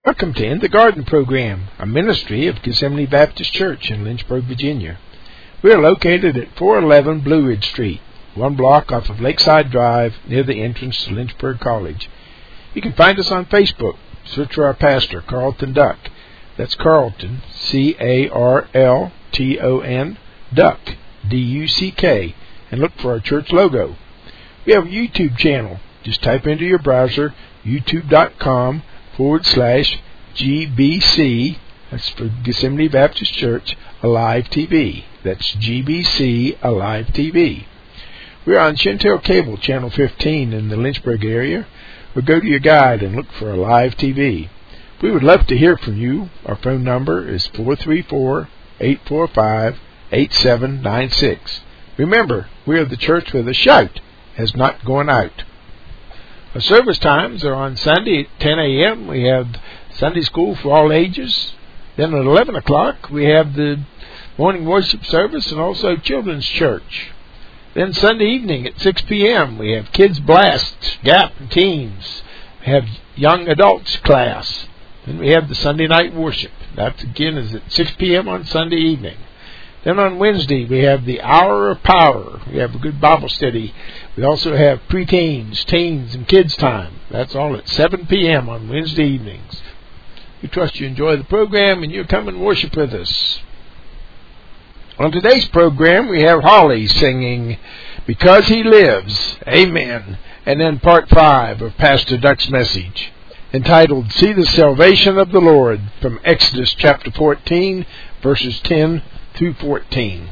Welcome to In the Garden Program, a ministry of Gethsemane Baptist Church in Lynchburg, Virginia. We are located at 411 Blue Ridge Street, one block off of Lakeside Drive near the entrance to Lynchburg College. You can find us on Facebook. Search for our pastor, Carlton Duck. That's Carlton, C-A-R-L-T-O-N, Duck, D-U-C-K, and look for our church logo. We have a YouTube channel. Just type into your browser youtube.com/GBC, that's for Gethsemane Baptist Church, Alive TV. That's GBC Alive TV. We're on Chantel Cable, Channel 15 in the Lynchburg area, or go to your guide and look for Alive TV. We would love to hear from you. Our phone number is 434-845-8796. Remember, we are the church where the shout has not gone out. Our service times are on Sunday at 10 a.m. We have Sunday school for all ages. Then at 11 o'clock, we have the morning worship service and also children's church. Then Sunday evening at 6 p.m., we have Kids Blast, Gap, and Teens. We have Young Adults class. Then we have the Sunday night worship. That, again, is at 6 p.m. on Sunday evening. Then on Wednesday, we have the Hour of Power. We have a good Bible study. We also have preteens, teens, and kids time. That's all at 7 p.m. on Wednesday evenings. We trust you enjoy the program and you'll come and worship with us. On today's program, we have Holly singing Because He Lives, Amen, and then part 5 of Pastor Duck's message, entitled See the Salvation of the Lord, from Exodus chapter 14, verses 10 through 14.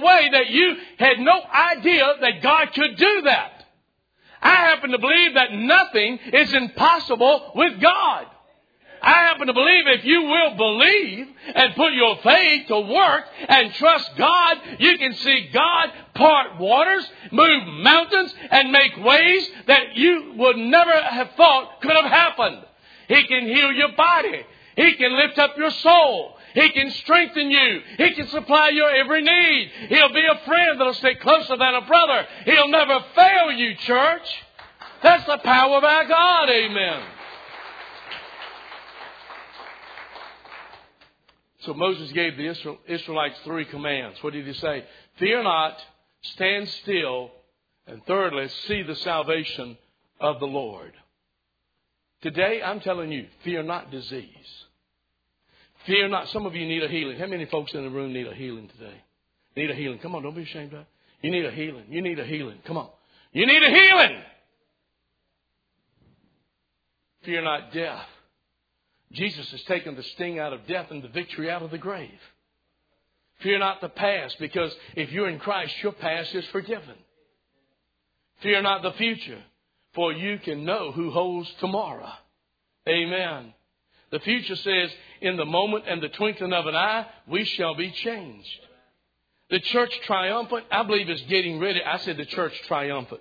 way that you had no idea that God could do that. I happen to believe that nothing is impossible with God. I happen to believe if you will believe and put your faith to work and trust God, you can see God part waters, move mountains, and make ways that you would never have thought could have happened. He can heal your body. He can lift up your soul. He can strengthen you. He can supply your every need. He'll be a friend that'll stick closer than a brother. He'll never fail you, church. That's the power of our God. Amen. So Moses gave the Israelites 3 commands. What did he say? Fear not, stand still, and thirdly, see the salvation of the Lord. Today, I'm telling you, fear not disease. Fear not. Some of you need a healing. How many folks in the room need a healing today? Need a healing. Come on, don't be ashamed of it. You need a healing. You need a healing. Come on. You need a healing. Fear not death. Jesus has taken the sting out of death and the victory out of the grave. Fear not the past, because if you're in Christ, your past is forgiven. Fear not the future, for you can know who holds tomorrow. Amen. The future says, in the moment and the twinkling of an eye, we shall be changed. The church triumphant, I believe, is getting ready. I said the church triumphant.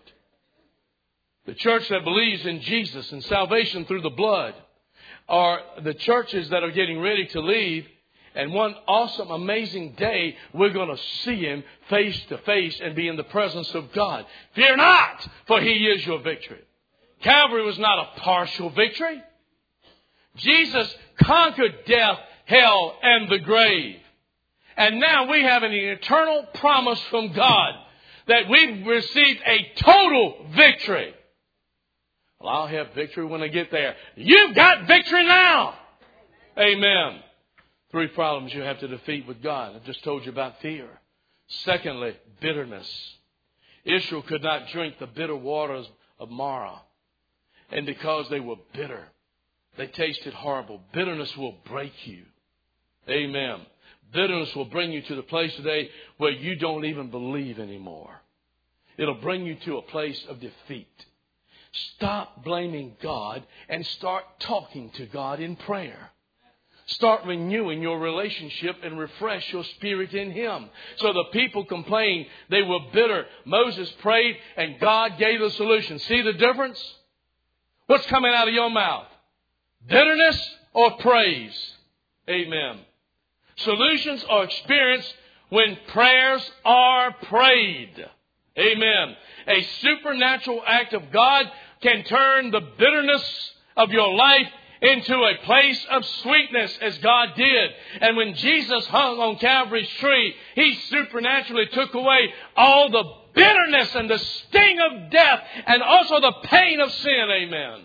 The church that believes in Jesus and salvation through the blood are the churches that are getting ready to leave. And one awesome, amazing day, we're going to see Him face to face and be in the presence of God. Fear not, for He is your victory. Calvary was not a partial victory. Jesus conquered death, hell, and the grave. And now we have an eternal promise from God that we've received a total victory. Well, I'll have victory when I get there. You've got victory now. Amen. 3 problems you have to defeat with God. I've just told you about fear. Secondly, bitterness. Israel could not drink the bitter waters of Marah. And because they were bitter, they tasted horrible. Bitterness will break you. Amen. Bitterness will bring you to the place today where you don't even believe anymore. It'll bring you to a place of defeat. Stop blaming God and start talking to God in prayer. Start renewing your relationship and refresh your spirit in Him. So the people complained they were bitter. Moses prayed and God gave the solution. See the difference? What's coming out of your mouth? Bitterness or praise? Amen. Solutions are experienced when prayers are prayed. Amen. A supernatural act of God can turn the bitterness of your life into a place of sweetness, as God did. And when Jesus hung on Calvary's tree, He supernaturally took away all the bitterness and the sting of death and also the pain of sin. Amen.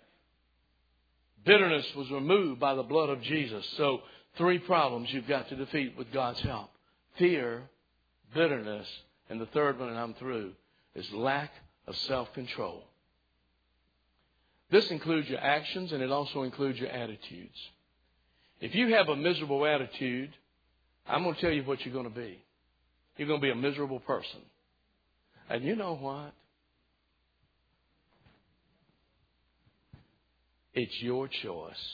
Bitterness was removed by the blood of Jesus. So 3 problems you've got to defeat with God's help. Fear, bitterness, and the third one, and I'm through, is lack of self-control. This includes your actions, and it also includes your attitudes. If you have a miserable attitude, I'm going to tell you what you're going to be. You're going to be a miserable person. And you know what? It's your choice.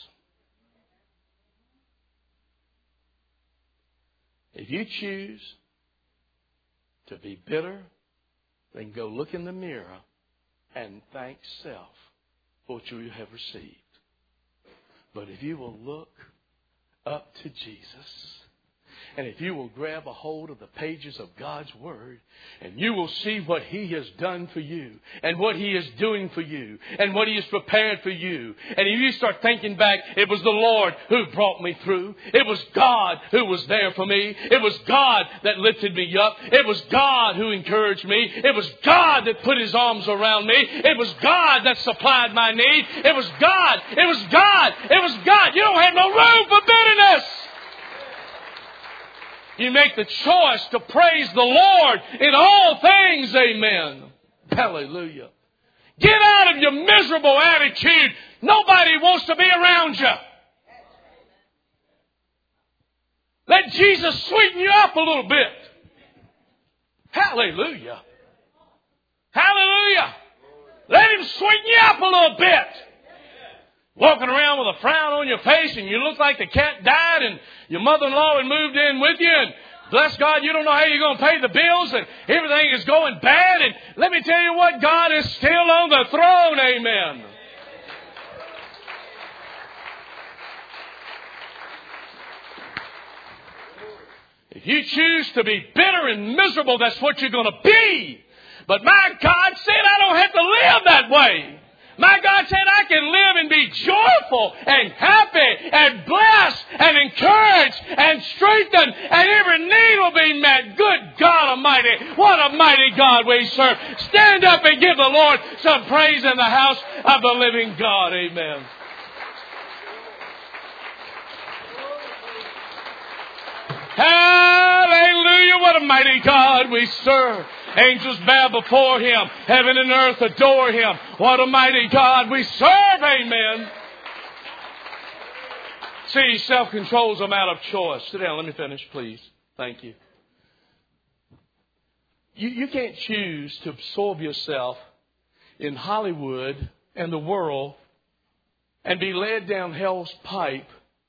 If you choose to be bitter, then go look in the mirror and thank self for what you have received. But if you will look up to Jesus, and if you will grab a hold of the pages of God's Word, and you will see what He has done for you, and what He is doing for you, and what He has prepared for you, and if you start thinking back, it was the Lord who brought me through. It was God who was there for me. It was God that lifted me up. It was God who encouraged me. It was God that put His arms around me. It was God that supplied my need. It was God. It was God. It was God. You don't have no room for bitterness. You make the choice to praise the Lord in all things. Amen. Hallelujah. Get out of your miserable attitude. Nobody wants to be around you. Let Jesus sweeten you up a little bit. Hallelujah. Hallelujah. Let Him sweeten you up a little bit. Walking around with a frown on your face and you look like the cat died and your mother-in-law had moved in with you and bless God, you don't know how you're going to pay the bills and everything is going bad. And let me tell you what, God is still on the throne. Amen. If you choose to be bitter and miserable, that's what you're going to be. But my God said I don't have to live that way. My God said I can live and be joyful and happy and blessed and encouraged and strengthened and every need will be met. Good God Almighty. What a mighty God we serve. Stand up and give the Lord some praise in the house of the living God. Amen. Hallelujah. What a mighty God we serve. Angels bow before Him. Heaven and earth adore Him. What a mighty God we serve. Amen. See, self-control is a matter of choice. Sit down. Let me finish, please. Thank you. You can't choose to absorb yourself in Hollywood and the world and be led down hell's pipe.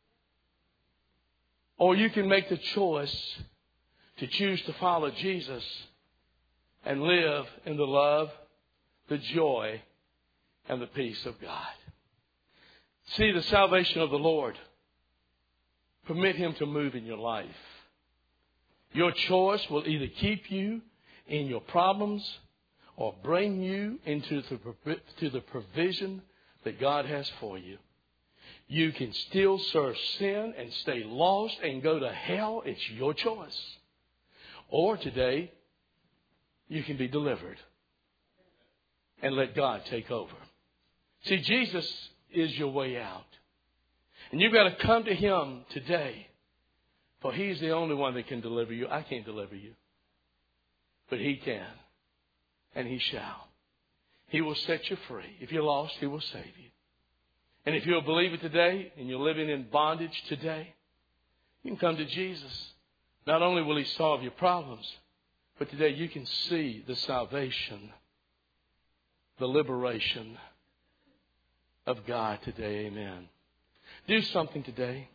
Or you can make the choice to choose to follow Jesus and live in the love, the joy, and the peace of God. See, the salvation of the Lord. Permit Him to move in your life. Your choice will either keep you in your problems or bring you into the provision that God has for you. You can still serve sin and stay lost and go to hell. It's your choice. Or today, you can be delivered and let God take over. See, Jesus is your way out. And you've got to come to Him today. For He's the only one that can deliver you. I can't deliver you. But He can. And He shall. He will set you free. If you're lost, He will save you. And if you'll believe it today and you're living in bondage today, you can come to Jesus. Not only will He solve your problems, but today you can see the salvation, the liberation of God today. Amen. Do something today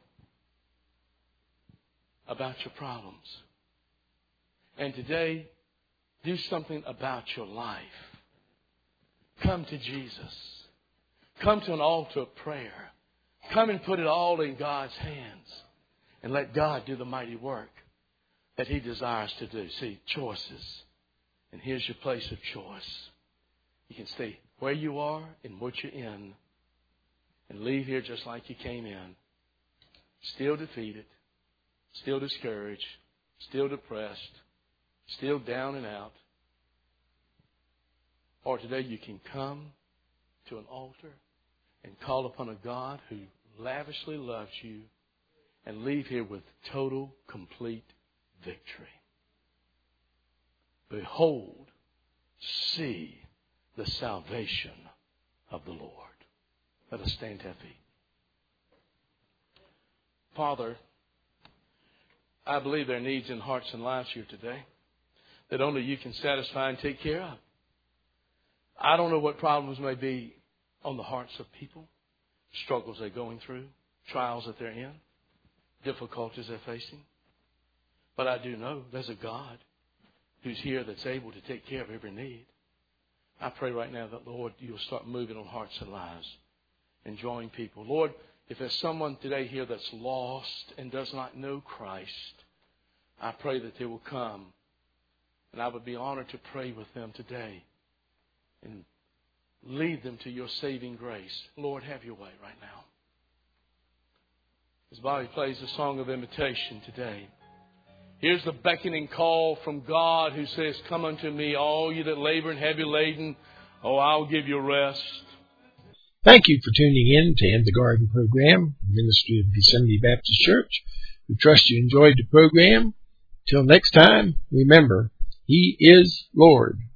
about your problems. And today, do something about your life. Come to Jesus. Come to an altar of prayer. Come and put it all in God's hands. And let God do the mighty work that He desires to do. See, choices. And here's your place of choice. You can stay where you are and what you're in. And leave here just like you came in. Still defeated. Still discouraged. Still depressed. Still down and out. Or today you can come to an altar and call upon a God who lavishly loves you and leave here with total, complete victory. Behold, see the salvation of the Lord. Let us stand to our feet. Father, I believe there are needs in hearts and lives here today that only You can satisfy and take care of. I don't know what problems may be on the hearts of people, struggles they're going through, trials that they're in, difficulties they're facing. But I do know there's a God who's here that's able to take care of every need. I pray right now that, Lord, You'll start moving on hearts and lives and drawing people. Lord, if there's someone today here that's lost and does not know Christ, I pray that they will come. And I would be honored to pray with them today and lead them to Your saving grace. Lord, have Your way right now. As Bobby plays the song of invitation today, here's the beckoning call from God who says, come unto me, all you that labor and heavy laden. Oh, I'll give you rest. Thank you for tuning in to In the Garden program, ministry of Yosemite Baptist Church. We trust you enjoyed the program. Till next time, remember, He is Lord.